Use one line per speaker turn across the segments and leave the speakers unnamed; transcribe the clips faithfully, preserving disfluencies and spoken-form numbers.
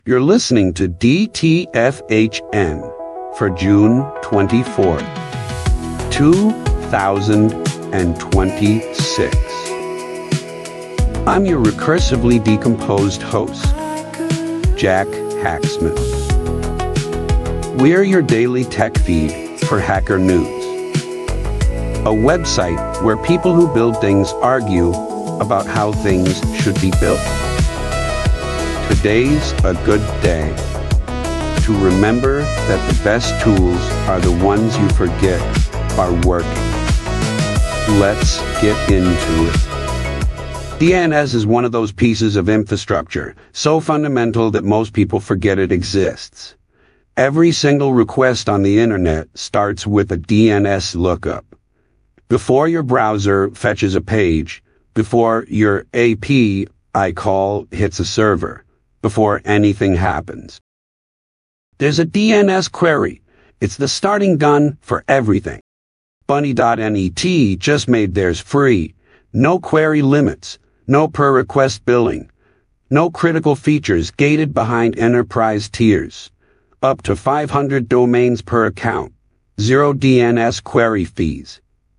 You're listening to D T F H N for June twenty-fourth, two thousand twenty-six. I'm your recursively decomposed host, Jack Hacksmith. We're your daily tech feed for Hacker News, a website where people who build things argue about how things should be built. Today's a good day to remember that the best tools are the ones you forget are working. Let's get into it. D N S is one of those pieces of infrastructure so fundamental that most people forget it exists. Every single request on the internet starts with a D N S lookup. Before your browser fetches a page, before your A P I call hits a server, before anything happens, there's a D N S query. It's the starting gun for everything. Bunny dot net just made theirs free. No query limits, no per-request billing, no critical features gated behind enterprise tiers, up to five hundred domains per account, zero D N S query fees.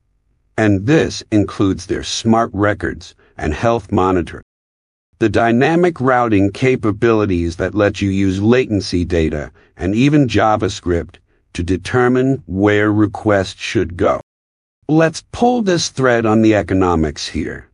And this includes their smart records and health monitor. The dynamic routing capabilities that let you use latency data and even JavaScript to determine where requests should go. Let's pull this thread on the economics here.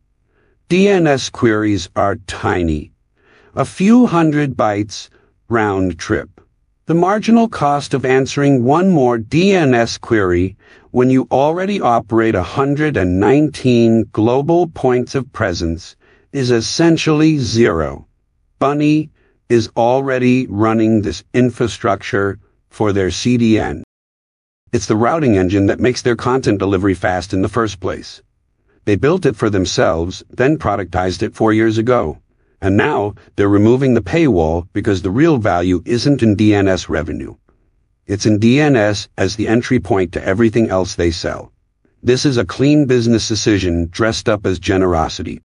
D N S queries are tiny, a few hundred bytes round trip. The marginal cost of answering one more D N S query when you already operate one hundred nineteen global points of presence is essentially zero. Bunny is already running this infrastructure for their C D N. It's the routing engine that makes their content delivery fast in the first place. They built it for themselves, then productized it four years ago. And now they're removing the paywall because the real value isn't in D N S revenue. It's in D N S as the entry point to everything else they sell. This is a clean business decision dressed up as generosity.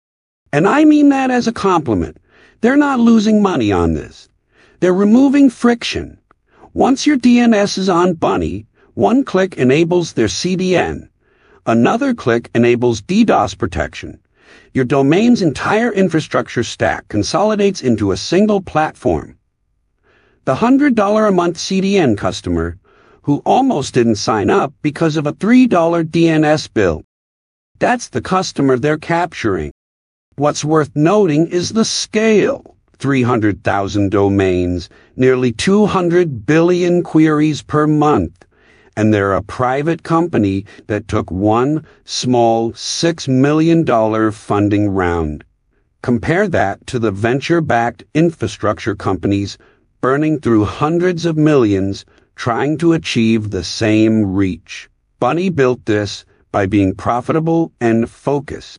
And I mean that as a compliment. They're not losing money on this. They're removing friction. Once your D N S is on Bunny, one click enables their C D N. Another click enables DDoS protection. Your domain's entire infrastructure stack consolidates into a single platform. The one hundred dollars a month C D N customer, who almost didn't sign up because of a three dollar D N S bill, that's the customer they're capturing. What's worth noting is the scale. three hundred thousand domains, nearly two hundred billion queries per month. And they're a private company that took one small six million dollars funding round. Compare that to the venture-backed infrastructure companies burning through hundreds of millions trying to achieve the same reach. Bunny built this by being profitable and focused,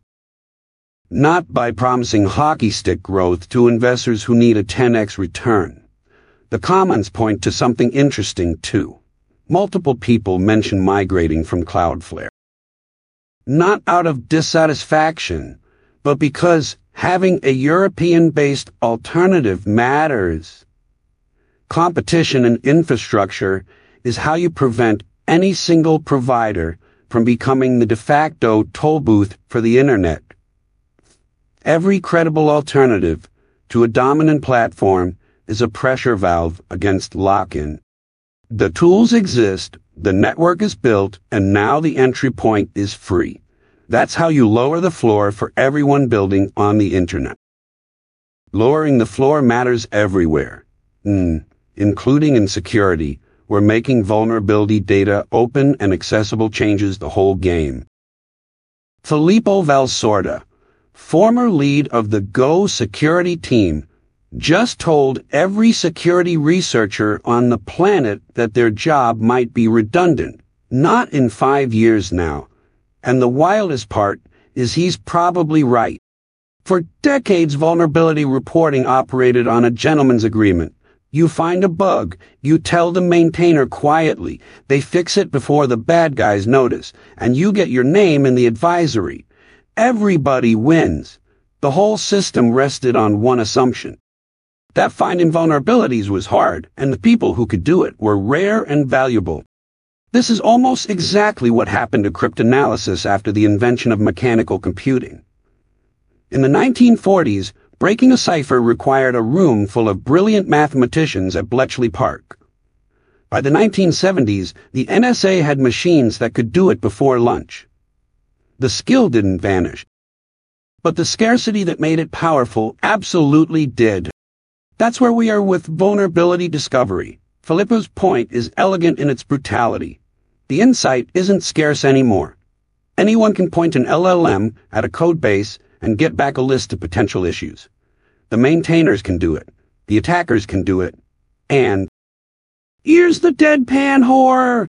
not by promising hockey stick growth to investors who need a ten x return. The comments point to something interesting too. Multiple people mention migrating from Cloudflare. Not out of dissatisfaction, but because having a European-based alternative matters. Competition in infrastructure is how you prevent any single provider from becoming the de facto toll booth for the internet. Every credible alternative to a dominant platform is a pressure valve against lock-in. The tools exist, the network is built, and now the entry point is free. That's how you lower the floor for everyone building on the internet. Lowering the floor matters everywhere, mm, including in security, where making vulnerability data open and accessible changes the whole game. Filippo Valsorda, former lead of the Go security team, just told every security researcher on the planet that their job might be redundant, not in five years now. And the wildest part is he's probably right. For decades, vulnerability reporting operated on a gentleman's agreement. You find a bug, you tell the maintainer quietly, they fix it before the bad guys notice, and you get your name in the advisory. Everybody wins. The whole system rested on one assumption. That finding vulnerabilities was hard, and the people who could do it were rare and valuable. This is almost exactly what happened to cryptanalysis after the invention of mechanical computing. In the nineteen forties, breaking a cipher required a room full of brilliant mathematicians at Bletchley Park. By the nineteen seventies, the N S A had machines that could do it before lunch. The skill didn't vanish, but the scarcity that made it powerful absolutely did. That's where we are with vulnerability discovery. Filippo's point is elegant in its brutality. The insight isn't scarce anymore. Anyone can point an L L M at a code base and get back a list of potential issues. The maintainers can do it. The attackers can do it. And here's the deadpan horror!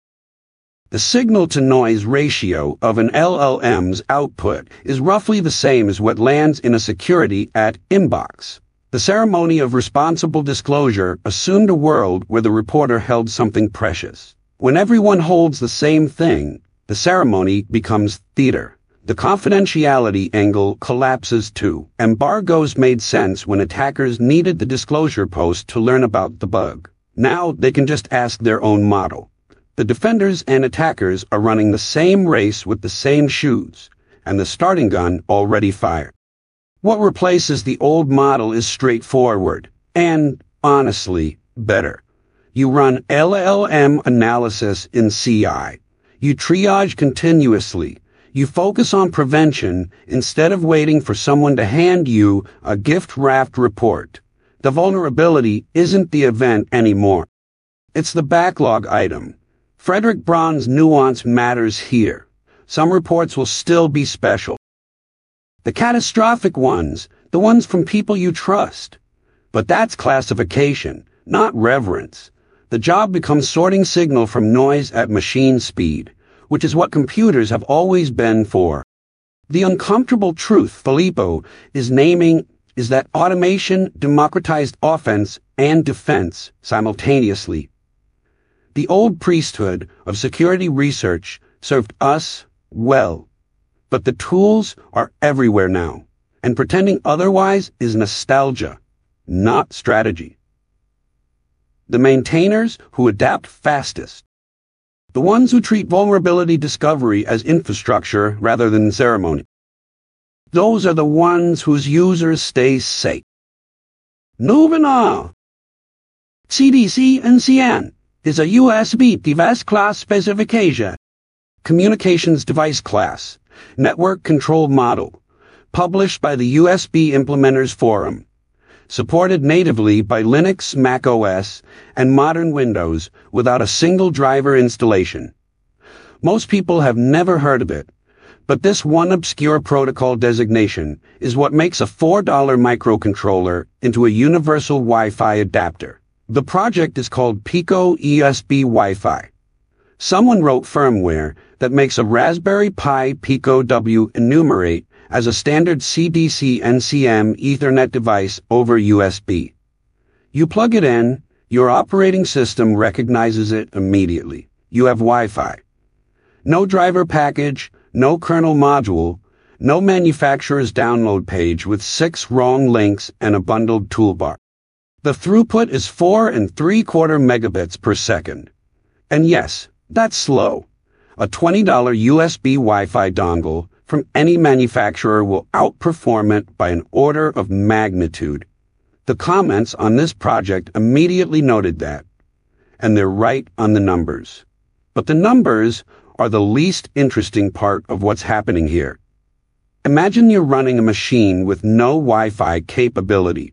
The signal-to-noise ratio of an L L M's output is roughly the same as what lands in a security at inbox. The ceremony of responsible disclosure assumed a world where the reporter held something precious. When everyone holds the same thing, the ceremony becomes theater. The confidentiality angle collapses too. Embargoes made sense when attackers needed the disclosure post to learn about the bug. Now they can just ask their own model. The defenders and attackers are running the same race with the same shoes, and the starting gun already fired. What replaces the old model is straightforward, and, honestly, better. You run L L M analysis in C I. You triage continuously. You focus on prevention instead of waiting for someone to hand you a gift-wrapped report. The vulnerability isn't the event anymore. It's the backlog item. Frederick Braun's nuance matters here. Some reports will still be special. The catastrophic ones, the ones from people you trust. But that's classification, not reverence. The job becomes sorting signal from noise at machine speed, which is what computers have always been for. The uncomfortable truth Filippo is naming is that automation democratized offense and defense simultaneously. The old priesthood of security research served us well, but the tools are everywhere now, and pretending otherwise is nostalgia, not strategy. The maintainers who adapt fastest, the ones who treat vulnerability discovery as infrastructure rather than ceremony, those are the ones whose users stay safe. Moving on. C D C N C N is a U S B device class specification. Communications device class, network control model, published by the U S B Implementers Forum. Supported natively by Linux, macOS, and modern Windows without a single driver installation. Most people have never heard of it, but this one obscure protocol designation is what makes a four dollar microcontroller into a universal Wi-Fi adapter. The project is called Pico E S B Wi-Fi. Someone wrote firmware that makes a Raspberry Pi Pico W enumerate as a standard C D C N C M Ethernet device over U S B. You plug it in, your operating system recognizes it immediately. You have Wi-Fi. No driver package, no kernel module, no manufacturer's download page with six wrong links and a bundled toolbar. The throughput is four and three quarter megabits per second. And yes, that's slow. A twenty dollar U S B Wi-Fi dongle from any manufacturer will outperform it by an order of magnitude. The comments on this project immediately noted that, and they're right on the numbers. But the numbers are the least interesting part of what's happening here. Imagine you're running a machine with no Wi-Fi capability.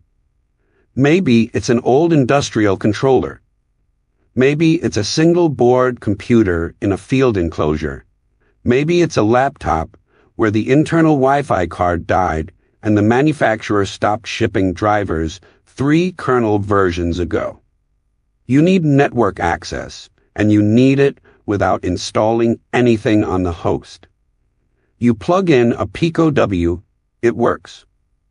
Maybe it's an old industrial controller. Maybe it's a single board computer in a field enclosure. Maybe it's a laptop where the internal Wi-Fi card died and the manufacturer stopped shipping drivers three kernel versions ago. You need network access, and you need it without installing anything on the host. You plug in a Pico W, it works.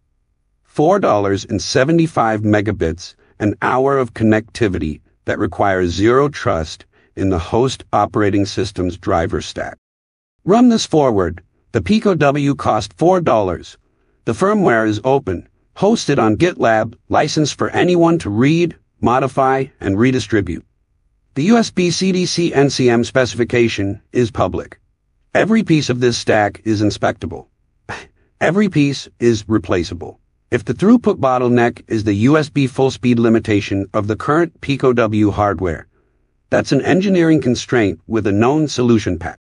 four dollars and seventy-five megabits, an hour of connectivity that requires zero trust in the host operating system's driver stack. Run this forward. The Pico W cost four dollars. The firmware is open. hosted on GitLab, licensed for anyone to read, modify, and redistribute. The U S B C D C N C M specification is public. Every piece of this stack is inspectable. Every piece is replaceable. If the throughput bottleneck is the U S B full speed limitation of the current PicoW hardware, that's an engineering constraint with a known solution pack.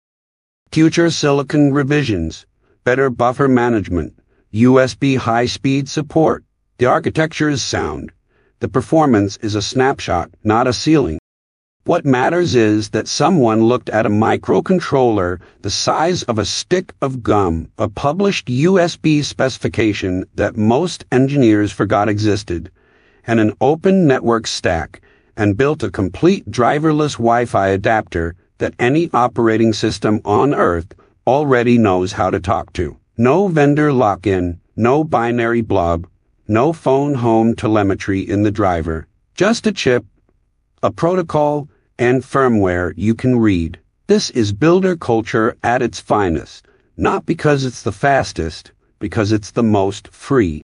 Future silicon revisions, better buffer management, U S B high-speed support. The architecture is sound. The performance is a snapshot, not a ceiling. What matters is that someone looked at a microcontroller the size of a stick of gum, a published U S B specification that most engineers forgot existed, and an open network stack, and built a complete driverless Wi-Fi adapter that any operating system on Earth already knows how to talk to. No vendor lock-in, no binary blob, no phone home telemetry in the driver, just a chip, a protocol, and firmware you can read. This is builder culture at its finest, not because it's the fastest, because it's the most free.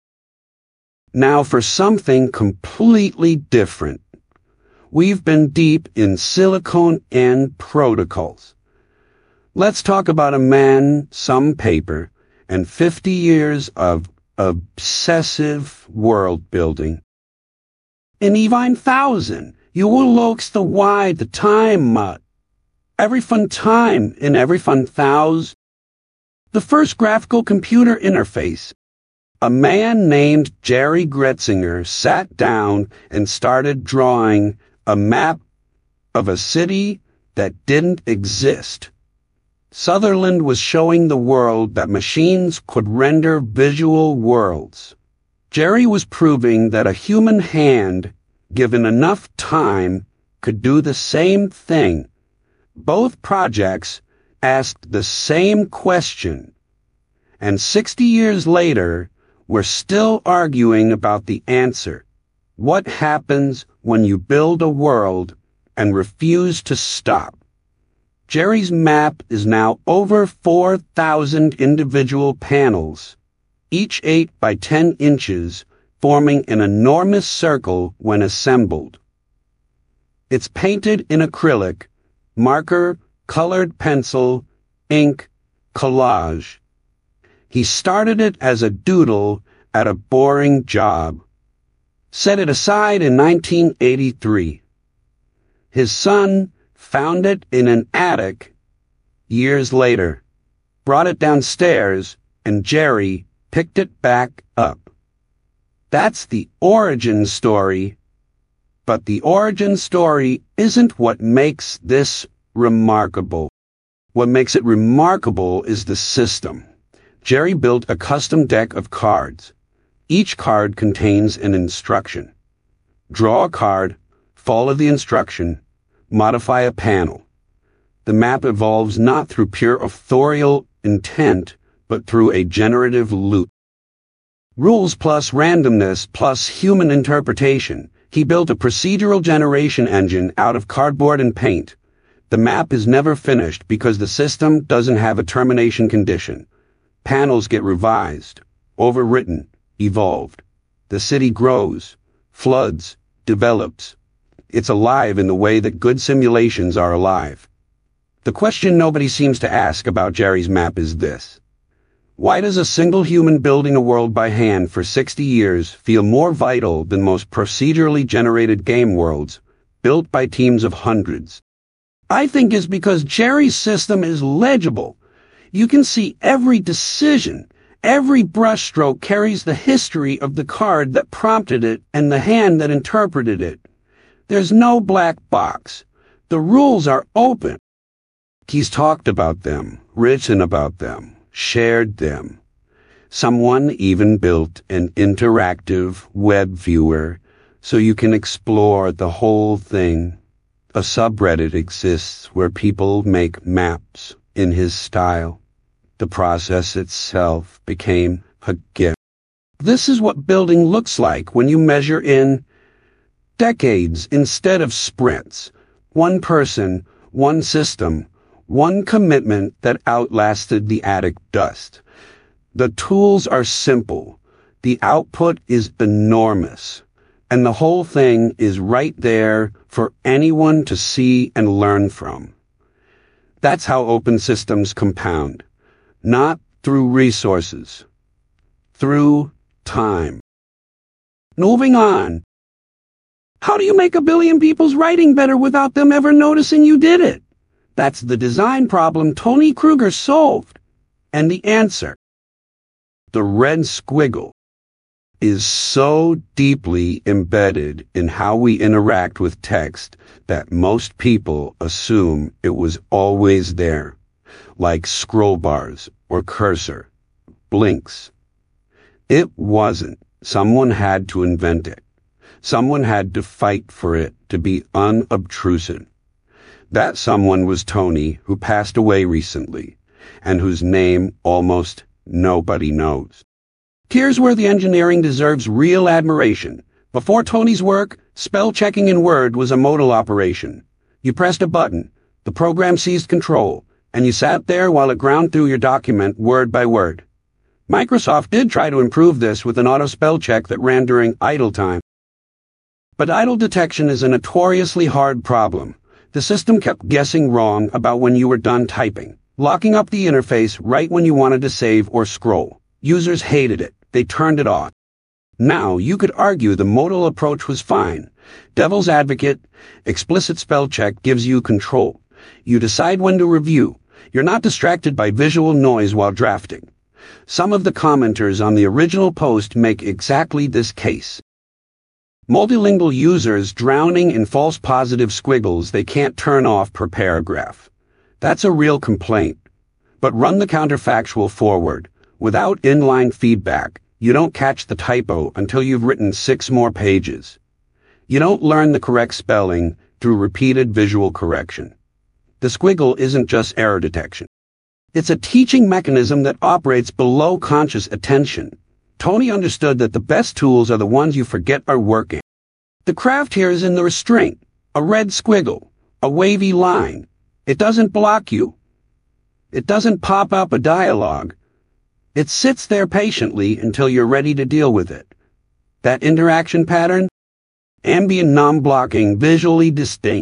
Now for something completely different. We've been deep in silicon and protocols. Let's talk about a man, some paper, and fifty years of obsessive world building. In Evine thousand, you will looks the why the time mut. Every fun time in every fun thousand. The first graphical computer interface. A man named Jerry Gretzinger sat down and started drawing a map of a city that didn't exist. Sutherland was showing the world that machines could render visual worlds. Jerry was proving that a human hand, given enough time, could do the same thing. Both projects asked the same question, and sixty years later, we're still arguing about the answer. What happens when you build a world and refuse to stop? Jerry's map is now over four thousand individual panels, each eight by ten inches, forming an enormous circle when assembled. It's painted in acrylic, marker, colored pencil, ink, collage. He started it as a doodle at a boring job. Set it aside in nineteen eighty-three. His son found it in an attic years later, brought it downstairs, and Jerry picked it back up. That's the origin story, but the origin story isn't what makes this remarkable. What makes it remarkable is the system. Jerry built a custom deck of cards. Each card contains an instruction. Draw a card, follow the instruction, modify a panel. The map evolves not through pure authorial intent, but through a generative loop. Rules plus randomness plus human interpretation. He built a procedural generation engine out of cardboard and paint. The map is never finished because the system doesn't have a termination condition. Panels get revised, overwritten, evolved. The city grows, floods, develops. It's alive in the way that good simulations are alive. The question nobody seems to ask about Jerry's map is this. Why does a single human building a world by hand for sixty years feel more vital than most procedurally generated game worlds, built by teams of hundreds? I think it's because Jerry's system is legible. You can see every decision. Every brushstroke carries the history of the card that prompted it and the hand that interpreted it. There's no black box. The rules are open. He's talked about them, written about them, shared them. Someone even built an interactive web viewer so you can explore the whole thing. A subreddit exists where people make maps in his style. The process itself became a gift. This is what building looks like when you measure in decades instead of sprints. One person, one system, one commitment that outlasted the attic dust. The tools are simple. The output is enormous, and the whole thing is right there for anyone to see and learn from. That's how open systems compound, not through resources, through time. Moving on. How do you make a billion people's writing better without them ever noticing you did it? That's the design problem Tony Kruger solved. And the answer, the red squiggle, is so deeply embedded in how we interact with text that most people assume it was always there, like scroll bars or cursor, blinks. It wasn't. Someone had to invent it. Someone had to fight for it to be unobtrusive. That someone was Tony, who passed away recently, and whose name almost nobody knows. Here's where the engineering deserves real admiration. Before Tony's work, spell checking in Word was a modal operation. You pressed a button, the program seized control, and you sat there while it ground through your document word by word. Microsoft did try to improve this with an auto spell check that ran during idle time. But idle detection is a notoriously hard problem. The system kept guessing wrong about when you were done typing, locking up the interface right when you wanted to save or scroll. Users hated it. They turned it off. Now, you could argue the modal approach was fine. Devil's advocate, explicit spell check gives you control. You decide when to review. You're not distracted by visual noise while drafting. Some of the commenters on the original post make exactly this case. Multilingual users drowning in false positive squiggles they can't turn off per paragraph. That's a real complaint. But run the counterfactual forward. Without inline feedback, you don't catch the typo until you've written six more pages. You don't learn the correct spelling through repeated visual correction. The squiggle isn't just error detection. It's a teaching mechanism that operates below conscious attention. Tony understood that the best tools are the ones you forget are working. The craft here is in the restraint, a red squiggle, a wavy line. It doesn't block you. It doesn't pop up a dialogue. It sits there patiently until you're ready to deal with it. That interaction pattern, ambient non-blocking, visually distinct,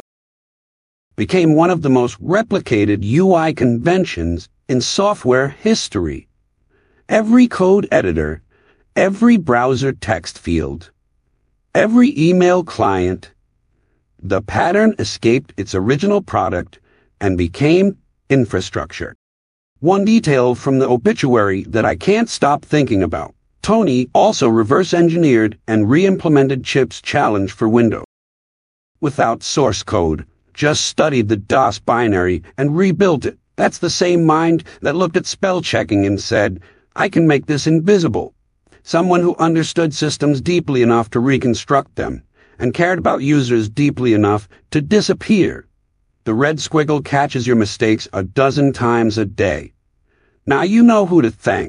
became one of the most replicated U I conventions in software history. Every code editor, every browser text field, every email client, the pattern escaped its original product and became infrastructure. One detail from the obituary that I can't stop thinking about. Tony also reverse-engineered and re-implemented Chip's challenge for Windows. Without source code, just studied the DOS binary and rebuilt it. That's the same mind that looked at spell checking and said, I can make this invisible. Someone who understood systems deeply enough to reconstruct them, and cared about users deeply enough to disappear. The red squiggle catches your mistakes a dozen times a day. Now you know who to thank.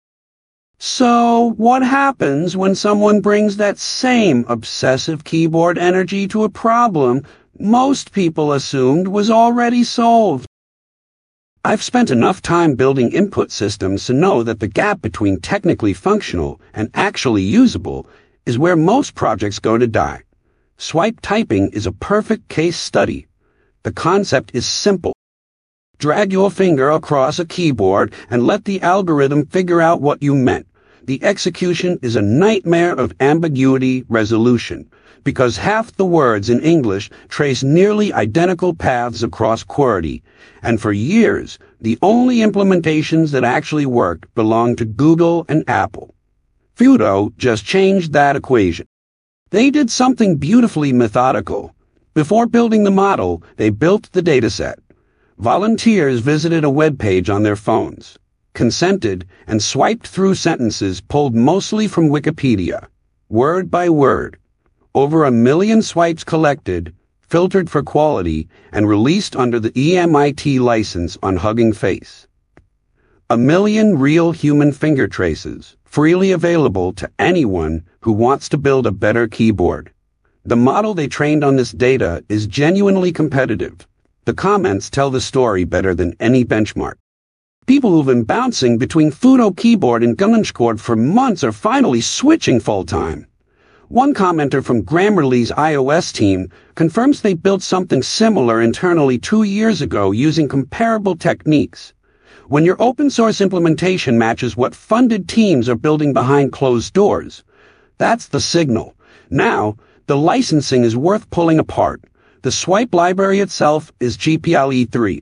So, what happens when someone brings that same obsessive keyboard energy to a problem most people assumed was already solved? I've spent enough time building input systems to know that the gap between technically functional and actually usable is where most projects go to die. Swipe typing is a perfect case study. The concept is simple. Drag your finger across a keyboard and let the algorithm figure out what you meant. The execution is a nightmare of ambiguity resolution, because half the words in English trace nearly identical paths across QWERTY, and for years, the only implementations that actually worked belonged to Google and Apple. Fudo just changed that equation. They did something beautifully methodical. Before building the model, they built the dataset. Volunteers visited a web page on their phones, consented, and swiped through sentences pulled mostly from Wikipedia, word by word. Over a million swipes collected, filtered for quality, and released under the E M I T license on Hugging Face. A million real human finger traces, freely available to anyone who wants to build a better keyboard. The model they trained on this data is genuinely competitive. The comments tell the story better than any benchmark. People who've been bouncing between Fudo keyboard and Gunenschcord for months are finally switching full-time. One commenter from Grammarly's iOS team confirms they built something similar internally two years ago using comparable techniques. When your open-source implementation matches what funded teams are building behind closed doors, that's the signal. Now, the licensing is worth pulling apart. The swipe library itself is G P L E three.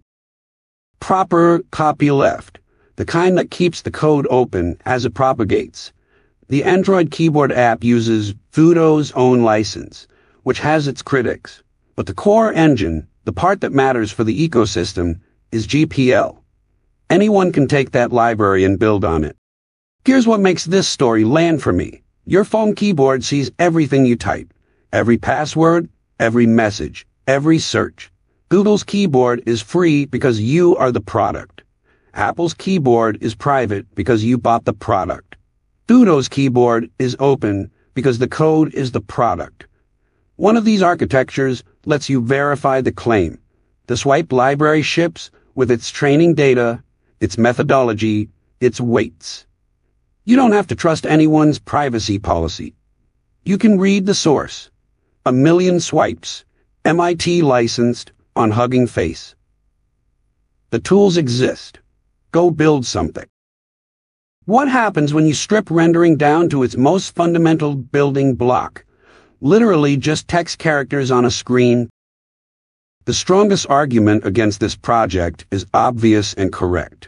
Proper copyleft, the kind that keeps the code open as it propagates. The Android keyboard app uses Fudo's own license, which has its critics. But the core engine, the part that matters for the ecosystem, is G P L. Anyone can take that library and build on it. Here's what makes this story land for me. Your phone keyboard sees everything you type. Every password, every message, every search. Google's keyboard is free because you are the product. Apple's keyboard is private because you bought the product. Fudo's keyboard is open because the code is the product. One of these architectures lets you verify the claim. The swipe library ships with its training data, its methodology, its weights. You don't have to trust anyone's privacy policy. You can read the source. A million swipes, M I T licensed, on Hugging Face. The tools exist. Go build something. What happens when you strip rendering down to its most fundamental building block? Literally just text characters on a screen. The strongest argument against this project is obvious and correct.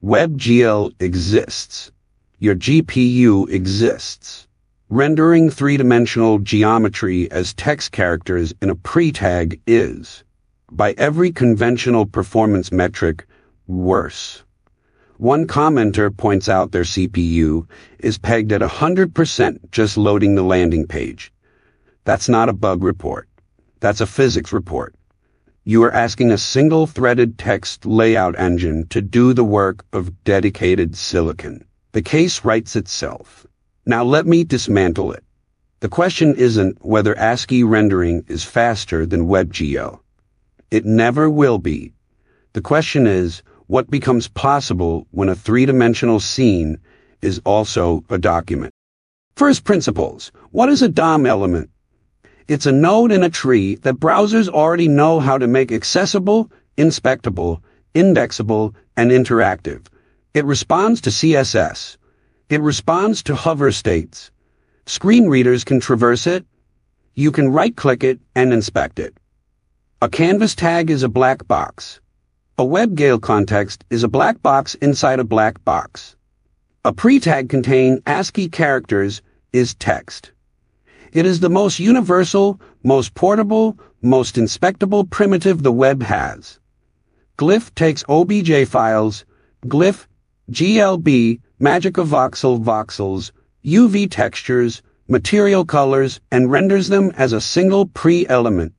WebGL exists. Your G P U exists. Rendering three-dimensional geometry as text characters in a pre-tag is, by every conventional performance metric, worse. One commenter points out their C P U is pegged at one hundred percent just loading the landing page. That's not a bug report. That's a physics report. You are asking a single-threaded text layout engine to do the work of dedicated silicon. The case writes itself. Now let me dismantle it. The question isn't whether ASCII rendering is faster than WebGL. It never will be. The question is, what becomes possible when a three-dimensional scene is also a document? First principles. What is a D O M element? It's a node in a tree that browsers already know how to make accessible, inspectable, indexable, and interactive. It responds to C S S. It responds to hover states. Screen readers can traverse it. You can right-click it and inspect it. A canvas tag is a black box. A WebGL context is a black box inside a black box. A pre-tag containing ASCII characters is text. It is the most universal, most portable, most inspectable primitive the web has. Glyph takes O B J files, Glyph, G L B, magic of voxel voxels, U V textures, material colors, and renders them as a single pre-element.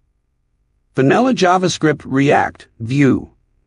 Vanilla JavaScript React, Vue.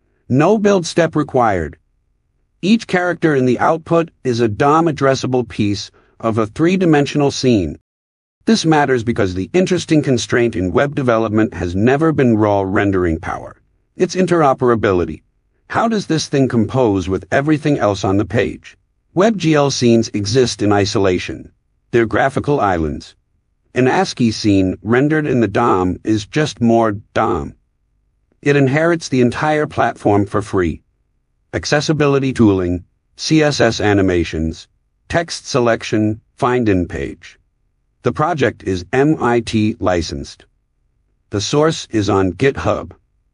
No build step required. Each character in the output is a D O M addressable piece of a three-dimensional scene. This matters because the interesting constraint in web development has never been raw rendering power. It's interoperability. How does this thing compose with everything else on the page? WebGL scenes exist in isolation. They're graphical islands. An ASCII scene rendered in the D O M is just more D O M. It inherits the entire platform for free. Accessibility tooling, C S S animations, text selection, find in page. The project is M I T licensed. The source is on GitHub.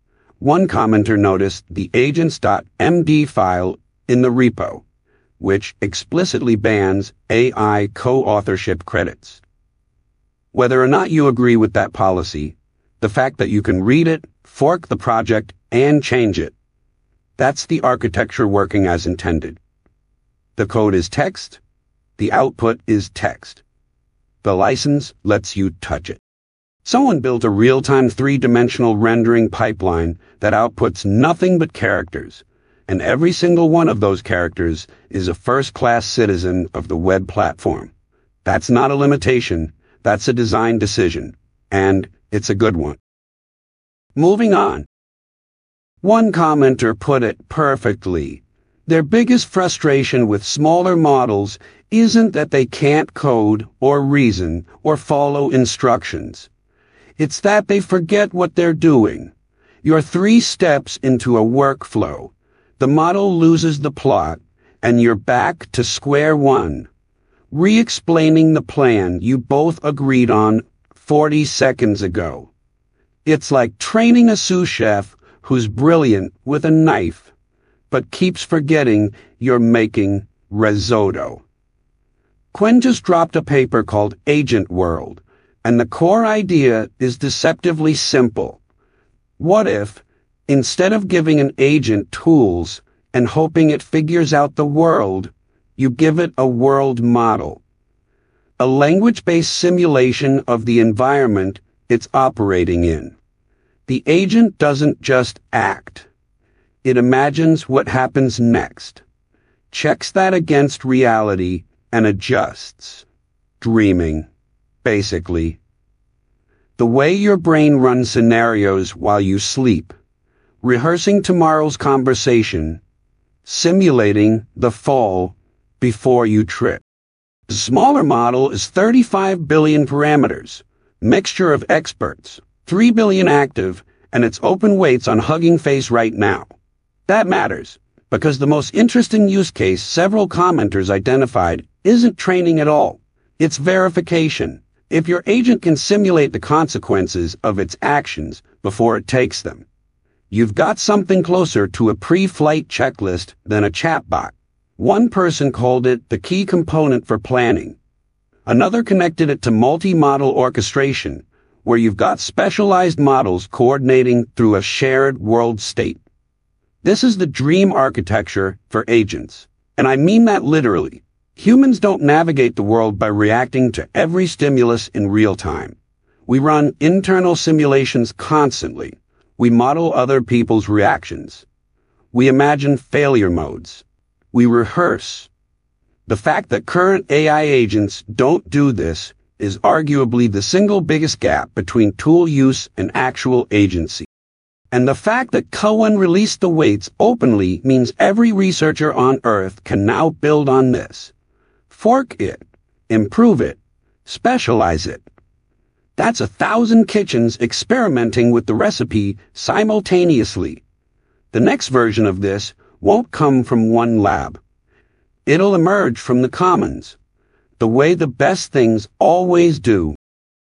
One commenter noticed the agents.md file in the repo, which explicitly bans A I co-authorship credits. Whether or not you agree with that policy, the fact that you can read it, fork the project, and change it, that's the architecture working as intended. The code is text. The output is text. The license lets you touch it. Someone built a real-time three-dimensional rendering pipeline that outputs nothing but characters, and every single one of those characters is a first-class citizen of the web platform. That's not a limitation, that's a design decision, and it's a good one. Moving on. One commenter put it perfectly. Their biggest frustration with smaller models isn't that they can't code or reason or follow instructions. It's that they forget what they're doing. You're three steps into a workflow. The model loses the plot, and you're back to square one, re-explaining the plan you both agreed on forty seconds ago. It's like training a sous chef who's brilliant with a knife, but keeps forgetting you're making risotto. Quinn just dropped a paper called Agent World, and the core idea is deceptively simple. What if, instead of giving an agent tools and hoping it figures out the world, you give it a world model? A language-based simulation of the environment it's operating in. The agent doesn't just act. It imagines what happens next, checks that against reality, and adjusts. Dreaming, basically. The way your brain runs scenarios while you sleep, rehearsing tomorrow's conversation, simulating the fall before you trip. The smaller model is thirty-five billion parameters, mixture of experts, three billion active, and it's open weights on Hugging Face right now. That matters, because the most interesting use case several commenters identified isn't training at all. It's verification. If your agent can simulate the consequences of its actions before it takes them, you've got something closer to a pre-flight checklist than a chatbot. One person called it the key component for planning. Another connected it to multi-model orchestration, where you've got specialized models coordinating through a shared world state. This is the dream architecture for agents, and I mean that literally. Humans don't navigate the world by reacting to every stimulus in real time. We run internal simulations constantly. We model other people's reactions. We imagine failure modes. We rehearse. The fact that current A I agents don't do this is arguably the single biggest gap between tool use and actual agency. And the fact that Cohen released the weights openly means every researcher on Earth can now build on this. Fork it, improve it, specialize it. That's a thousand kitchens experimenting with the recipe simultaneously. The next version of this won't come from one lab. It'll emerge from the commons, the way the best things always do.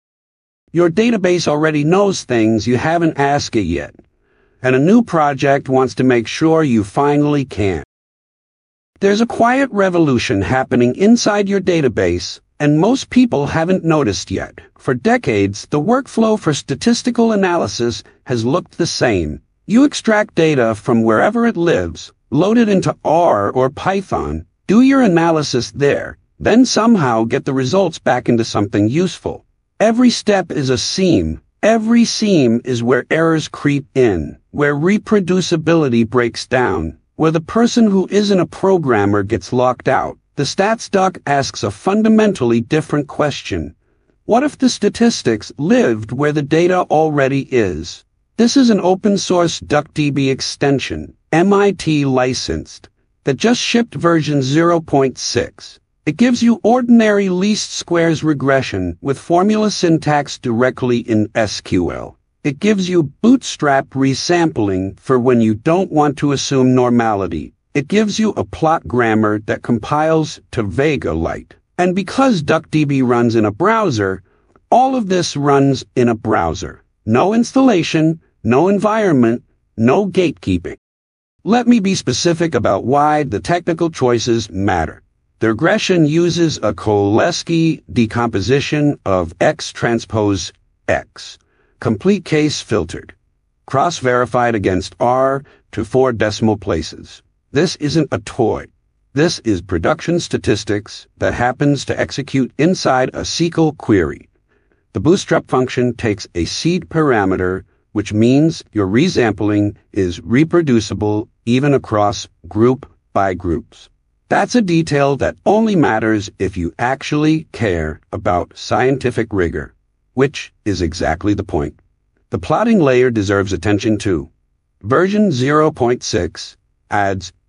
Your database already knows things you haven't asked it yet, and a new project wants to make sure you finally can. There's a quiet revolution happening inside your database, and most people haven't noticed yet. For decades, the workflow for statistical analysis has looked the same. You extract data from wherever it lives, load it into R or Python, do your analysis there, then somehow get the results back into something useful. Every step is a seam. Every seam is where errors creep in, where reproducibility breaks down, where the person who isn't a programmer gets locked out. The stats doc asks a fundamentally different question. What if the statistics lived where the data already is? This is an open-source DuckDB extension, M I T licensed, that just shipped version zero point six. It gives you ordinary least squares regression with formula syntax directly in S Q L. It gives you bootstrap resampling for when you don't want to assume normality. It gives you a plot grammar that compiles to Vega-Lite. And because DuckDB runs in a browser, all of this runs in a browser. No installation, no environment, no gatekeeping. Let me be specific about why the technical choices matter. The regression uses a Cholesky decomposition of X transpose X, complete case filtered, cross-verified against R to four decimal places. This isn't a toy. This is production statistics that happens to execute inside a S Q L query. The bootstrap function takes a seed parameter, which means your resampling is reproducible even across group by groups. That's a detail that only matters if you actually care about scientific rigor, which is exactly the point. The plotting layer deserves attention too. Version zero point six adds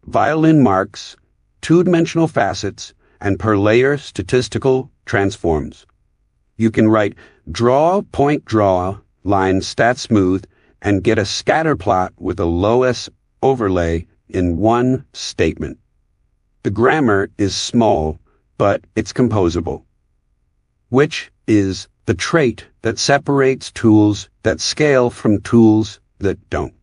violin marks, two-dimensional facets, and per-layer statistical transforms. You can write draw, point draw, line stat smooth, and get a scatter plot with a low-s overlay in one statement. The grammar is small, but it's composable, which is the trait that separates tools that scale from tools that don't.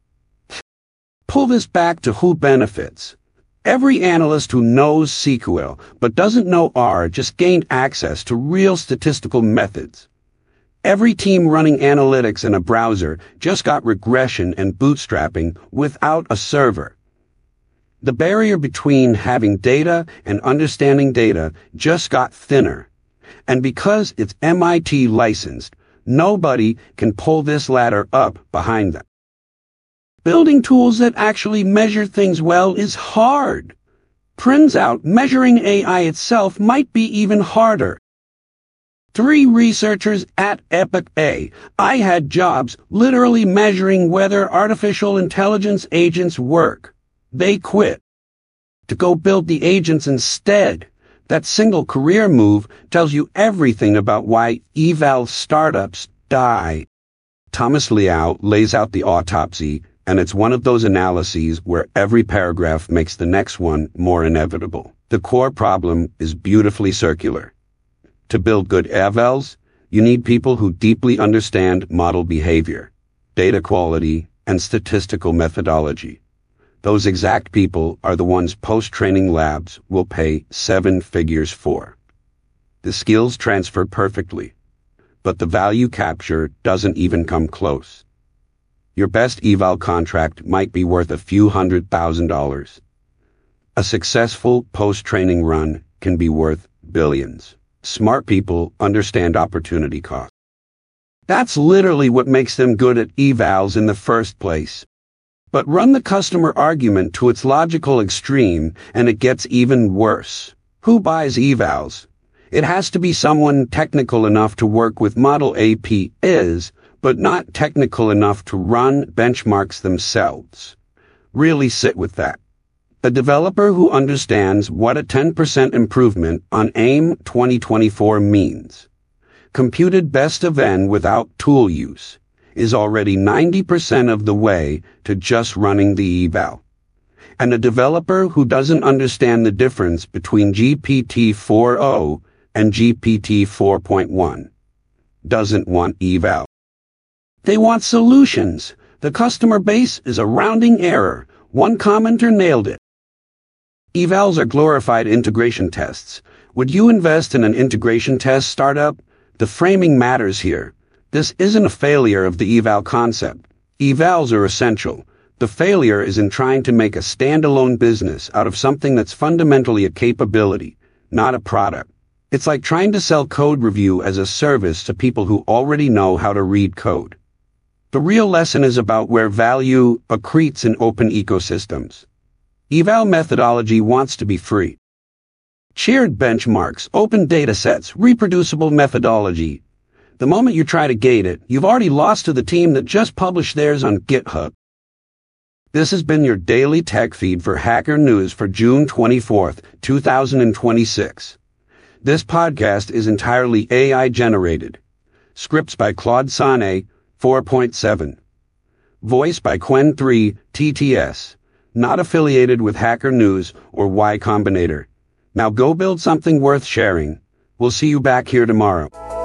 Pull this back to who benefits. Every analyst who knows S Q L but doesn't know R just gained access to real statistical methods. Every team running analytics in a browser just got regression and bootstrapping without a server. The barrier between having data and understanding data just got thinner. And because it's M I T licensed, nobody can pull this ladder up behind them. Building tools that actually measure things well is hard. Turns out measuring A I itself might be even harder. Three researchers at Epic A I had jobs literally measuring whether artificial intelligence agents work. They quit to go build the agents instead. That single career move tells you everything about why eval startups die. Thomas Liao lays out the autopsy, and it's one of those analyses where every paragraph makes the next one more inevitable. The core problem is beautifully circular. To build good evals, you need people who deeply understand model behavior, data quality, and statistical methodology. Those exact people are the ones post-training labs will pay seven figures for. The skills transfer perfectly, but the value capture doesn't even come close. Your best eval contract might be worth a few hundred thousand dollars. A successful post-training run can be worth billions. Smart people understand opportunity cost. That's literally what makes them good at evals in the first place. But run the customer argument to its logical extreme, and it gets even worse. Who buys evals? It has to be someone technical enough to work with Model A P Is, but not technical enough to run benchmarks themselves. Really sit with that. A developer who understands what a ten percent improvement on AIM twenty twenty-four means, computed best of n without tool use, is already ninety percent of the way to just running the eval. And a developer who doesn't understand the difference between G P T four point oh and G P T four point one doesn't want eval. They want solutions. The customer base is a rounding error. One commenter nailed it. Evals are glorified integration tests. Would you invest in an integration test startup? The framing matters here. This isn't a failure of the eval concept. Evals are essential. The failure is in trying to make a standalone business out of something that's fundamentally a capability, not a product. It's like trying to sell code review as a service to people who already know how to read code. The real lesson is about where value accretes in open ecosystems. Eval methodology wants to be free. Shared benchmarks, open datasets, reproducible methodology. The moment you try to gate it, you've already lost to the team that just published theirs on GitHub. This has been your daily tech feed for Hacker News for June twenty-fourth, two thousand twenty-six. This podcast is entirely A I generated. Scripts by Claude Sonnet, four point seven. Voice by Qwen three, T T S. Not affiliated with Hacker News or Y Combinator. Now go build something worth sharing. We'll see you back here tomorrow.